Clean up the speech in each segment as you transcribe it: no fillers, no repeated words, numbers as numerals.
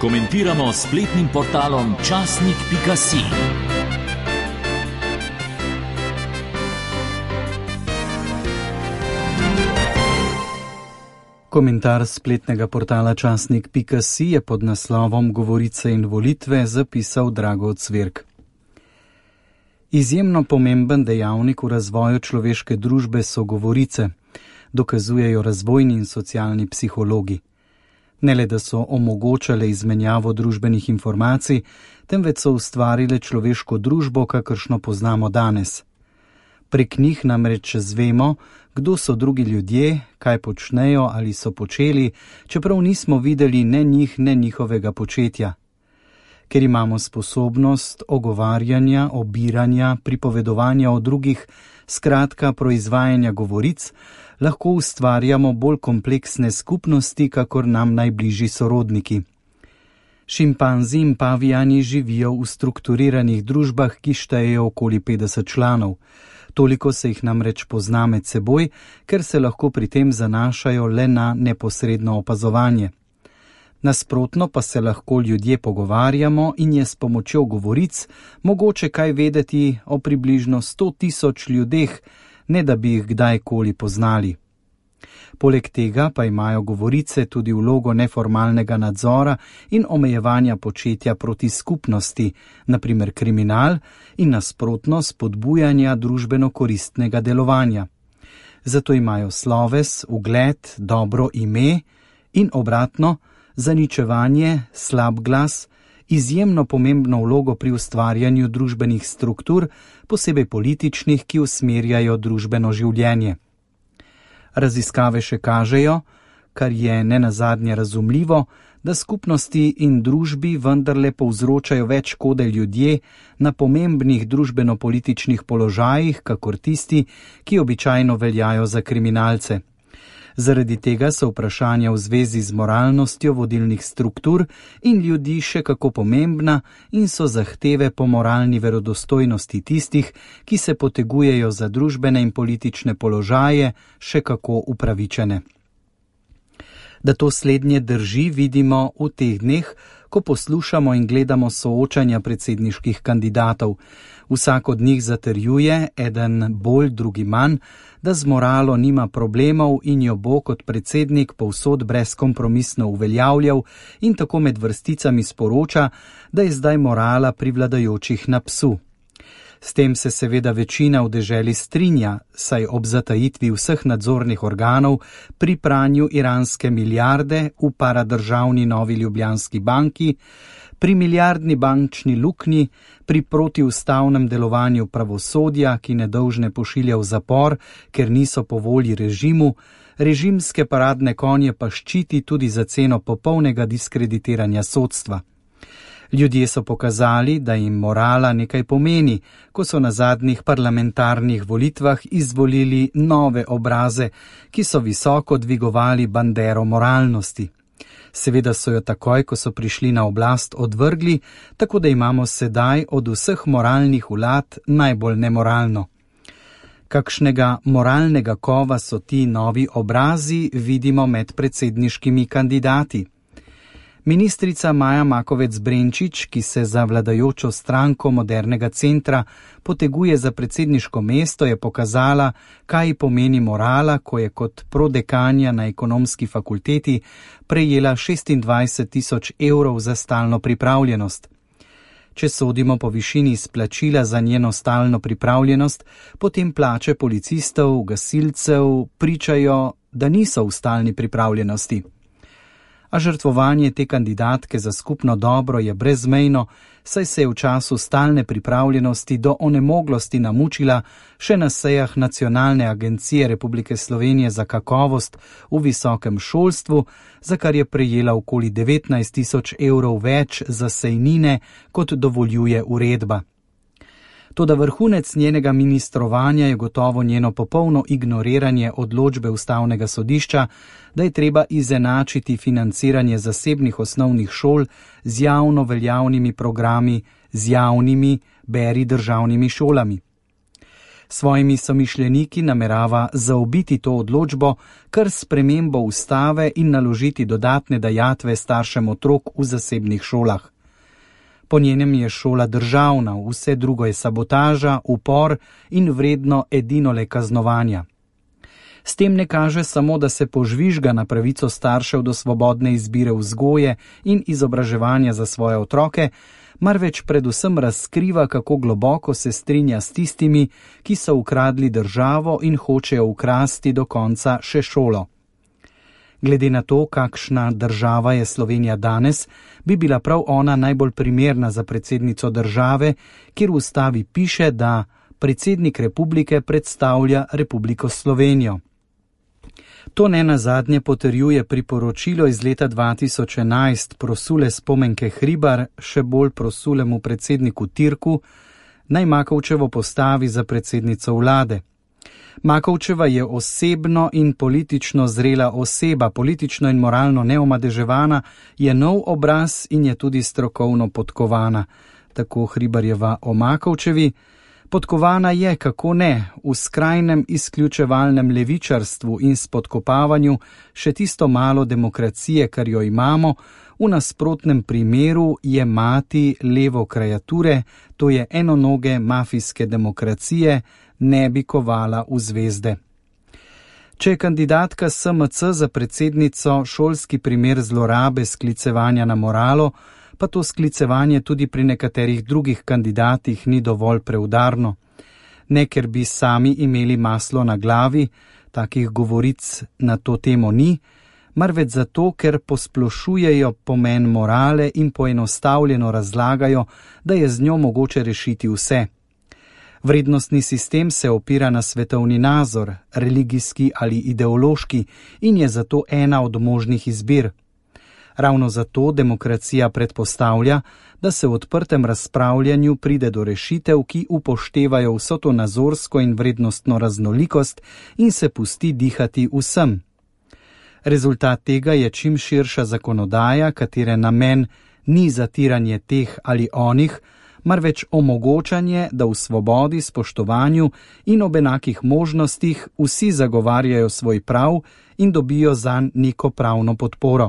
komentiramo s spletnim portalom časnik.si. Komentar spletnega portala časnik.si je pod naslovom Govorice in volitve zapisal Drago Cvirk. Izjemno pomemben dejavnik v razvoju človeške družbe so govorice, dokazujejo razvojni in socialni psihologi. Ne le, da so omogočale izmenjavo družbenih informacij, temveč so ustvarile človeško družbo, kakršno poznamo danes. Prek njih namreč zvemo, kdo so drugi ljudje, kaj počnejo ali so počeli, čeprav nismo videli ne njih, ne njihovega početja. Ker imamo sposobnost ogovarjanja, obiranja, pripovedovanja o drugih, skratka proizvajanja govoric, lahko ustvarjamo bolj kompleksne skupnosti, kakor nam najbližji sorodniki. Šimpanzi in pavijani živijo v strukturiranih družbah, ki štejejo okoli 50 članov. Toliko se jih namreč pozna med seboj, ker se lahko pri tem zanašajo le na neposredno opazovanje. Nasprotno pa se lahko ljudje pogovarjamo in je s pomočjo govoric mogoče kaj vedeti o približno 100.000 ljudeh, ne da bi jih kdajkoli poznali. Poleg tega pa imajo govorice tudi vlogo neformalnega nadzora in omejevanja početja proti skupnosti, naprimer kriminal, in nasprotno spodbujanja družbeno koristnega delovanja. Zato imajo sloves, ugled, dobro ime in obratno, zaničevanje, slab glas, izjemno pomembno vlogo pri ustvarjanju družbenih struktur, posebej političnih, ki usmerjajo družbeno življenje. Raziskave še kažejo, kar je nenazadnje razumljivo, da skupnosti in družbi vendarle povzročajo več škode ljudje na pomembnih družbeno-političnih položajih, kakor tisti, ki običajno veljajo za kriminalce. Zaradi tega so vprašanja v zvezi z moralnostjo vodilnih struktur in ljudi še kako pomembna in so zahteve po moralni verodostojnosti tistih, ki se potegujejo za družbene in politične položaje, še kako upravičene. Da to slednje drži, vidimo v teh dneh, ko poslušamo in gledamo soočanja predsedniških kandidatov. Vsak od njih zatrjuje, eden bolj, drugi manj, da z moralo nima problemov in jo bo kot predsednik povsod brezkompromisno uveljavljal in tako med vrsticami sporoča, da je zdaj morala pri vladajočih na psu. S tem se seveda večina v deželi strinja, saj ob zatajitvi vseh nadzornih organov pri pranju iranske milijarde v paradržavni Novi Ljubljanski banki, pri milijardni bančni luknji, pri protiustavnem delovanju pravosodja, ki nedolžne pošilja v zapor, ker niso po volji režimu, režimske paradne konje pa ščiti tudi za ceno popolnega diskreditiranja sodstva. Ljudje so pokazali, da jim morala nekaj pomeni, ko so na zadnjih parlamentarnih volitvah izvolili nove obraze, ki so visoko dvigovali bandero moralnosti. Seveda so jo takoj, ko so prišli na oblast, odvrgli, tako da imamo sedaj od vseh moralnih vlad najbolj nemoralno. Kakšnega moralnega kova so ti novi obrazi, vidimo med predsedniškimi kandidati. Ministrica Maja Makovec Brenčič, ki se za vladajočo stranko Modernega centra poteguje za predsedniško mesto, je pokazala, kaj pomeni morala, ko je kot prodekanja na ekonomski fakulteti prejela 26.000 evrov za stalno pripravljenost. Če sodimo po višini izplačila za njeno stalno pripravljenost, potem plače policistov, gasilcev pričajo, da niso v stalni pripravljenosti. A žrtvovanje te kandidatke za skupno dobro je brezmejno, saj se je v času stalne pripravljenosti do onemoglosti namučila še na sejah Nacionalne agencije Republike Slovenije za kakovost v visokem šolstvu, za kar je prejela okoli 19.000 evrov več za sejnine, kot dovoljuje uredba. Toda vrhunec njenega ministrovanja je gotovo njeno popolno ignoriranje odločbe Ustavnega sodišča, da je treba izenačiti financiranje zasebnih osnovnih šol z javno veljavnimi programi, z javnimi, beri državnimi šolami. Svojimi somišljeniki namerava zaobiti to odločbo kar s spremembo ustave in naložiti dodatne dajatve staršem otrok v zasebnih šolah. Po njenem je šola državna, vse drugo je sabotaža, upor in vredno edinole kaznovanja. S tem ne kaže samo, da se požvižga na pravico staršev do svobodne izbire vzgoje in izobraževanja za svoje otroke, marveč predvsem razkriva, kako globoko se strinja s tistimi, ki so ukradli državo in hočejo ukrasti do konca še šolo. Glede na to, kakšna država je Slovenija danes, bi bila prav ona najbolj primerna za predsednico države, kjer v ustavi piše, da predsednik republike predstavlja Republiko Slovenijo. To nenazadnje potrjuje priporočilo iz leta 2011 prosule Spomenke Hribar, še bolj prosulemu predsedniku Tirku, naj Makovčevo postavi za predsednico vlade. Makovčeva je osebno in politično zrela oseba, politično in moralno neomadeževana, je nov obraz in je tudi strokovno podkovana. Tako Hribarjeva o Makovčevi. Podkovana je, kako ne, v skrajnem izključevalnem levičarstvu in spodkopavanju še tisto malo demokracije, kar jo imamo, v nasprotnem primeru je mati levo kreature, to je enonoge mafijske demokracije, ne bi kovala v zvezde. Če je kandidatka SMC za predsednico šolski primer zlorabe sklicevanja na moralo, pa to sklicevanje tudi pri nekaterih drugih kandidatih ni dovolj preudarno. Ne ker bi sami imeli maslo na glavi, takih govoric na to temo ni, marveč zato, ker posplošujejo pomen morale in poenostavljeno razlagajo, da je z njo mogoče rešiti vse. Vrednostni sistem se opira na svetovni nazor, religijski ali ideološki, in je zato ena od možnih izbir. Ravno zato demokracija predpostavlja, da se v odprtem razpravljanju pride do rešitev, ki upoštevajo vso to nazorsko in vrednostno raznolikost in se pusti dihati vsem. Rezultat tega je čim širša zakonodaja, katere namen ni zatiranje teh ali onih, marveč omogočanje, da v svobodi, spoštovanju in ob enakih možnostih vsi zagovarjajo svoj prav in dobijo zanj neko pravno podporo.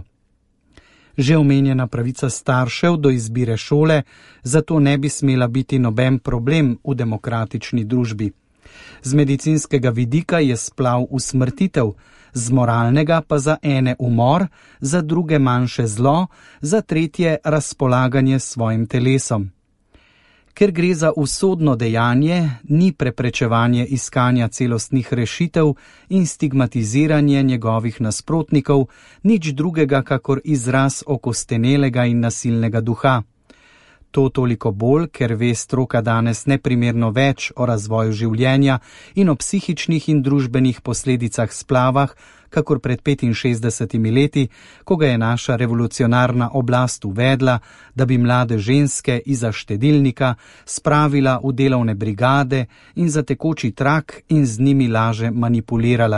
Že omenjena pravica staršev do izbire šole, zato ne bi smela biti noben problem v demokratični družbi. Z medicinskega vidika je splav usmrtitev, z moralnega pa za ene umor, za druge manjše zlo, za tretje razpolaganje s svojim telesom. Ker gre za usodno dejanje, ni preprečevanje iskanja celostnih rešitev in stigmatiziranje njegovih nasprotnikov nič drugega kakor izraz okostenelega in nasilnega duha. To toliko bolj, ker ve stroka danes neprimerno več o razvoju življenja in o psihičnih in družbenih posledicah splavah, kakor pred 65 leti, ko ga je naša revolucionarna oblast uvedla, da bi mlade ženske izza štedilnika spravila v delovne brigade in za tekoči trak in z njimi laže manipulirala.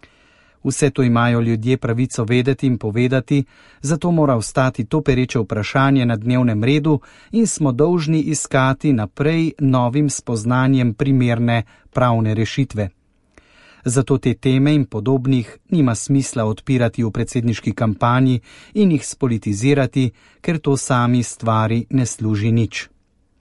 Vse to imajo ljudje pravico vedeti in povedati, zato mora ostati to pereče vprašanje na dnevnem redu in smo dolžni iskati naprej novim spoznanjem primerne pravne rešitve. Zato te teme in podobnih nima smisla odpirati v predsedniški kampanji in jih spolitizirati, ker to sami stvari ne služi nič.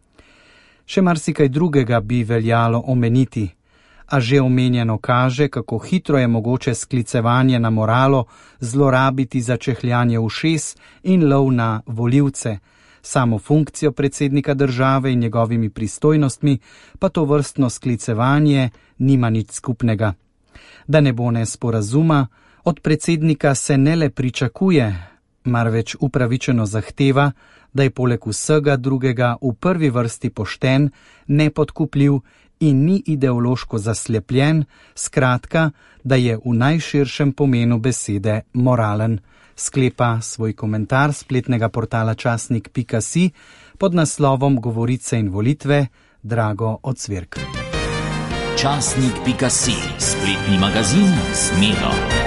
Še marsikaj drugega bi veljalo omeniti, a že omenjeno kaže, kako hitro je mogoče sklicevanje na moralo zlorabiti za čehljanje ušes in lov na volivce, samo funkcijo predsednika države in njegovimi pristojnostmi, pa to vrstno sklicevanje nima nič skupnega. Da ne bo nesporazuma, od predsednika se ne le pričakuje, marveč upravičeno zahteva, da je poleg vsega drugega v prvi vrsti pošten, nepodkupljiv in ni ideološko zaslepljen, skratka, da je v najširšem pomenu besede moralen. Sklepa svoj komentar spletnega portala časnik.si pod naslovom Govorice in volitve Drago Ocvirk. Časnik.si, spletni magazin Smelo.